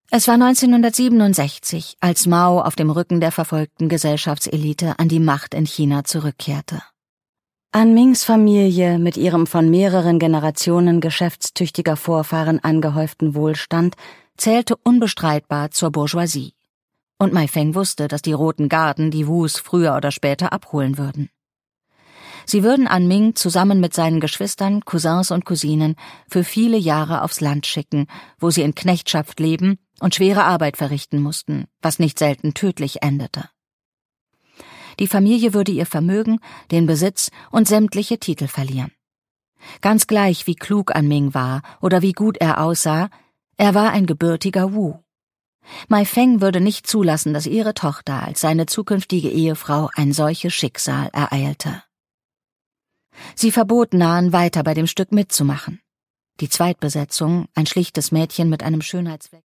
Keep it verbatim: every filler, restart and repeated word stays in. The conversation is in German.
Es war neunzehnhundertsiebenundsechzig, als Mao auf dem Rücken der verfolgten Gesellschaftselite an die Macht in China zurückkehrte. An Mings Familie mit ihrem von mehreren Generationen geschäftstüchtiger Vorfahren angehäuften Wohlstand zählte unbestreitbar zur Bourgeoisie. Und Mai Feng wusste, dass die Roten Garden die Wus früher oder später abholen würden. Sie würden An Ming zusammen mit seinen Geschwistern, Cousins und Cousinen für viele Jahre aufs Land schicken, wo sie in Knechtschaft leben und schwere Arbeit verrichten mussten, was nicht selten tödlich endete. Die Familie würde ihr Vermögen, den Besitz und sämtliche Titel verlieren. Ganz gleich, wie klug An Ming war oder wie gut er aussah, er war ein gebürtiger Wu. Mai Feng würde nicht zulassen, dass ihre Tochter als seine zukünftige Ehefrau ein solches Schicksal ereilte. Sie verbot Nan, weiter bei dem Stück mitzumachen. Die Zweitbesetzung, ein schlichtes Mädchen mit einem Schönheitsfleck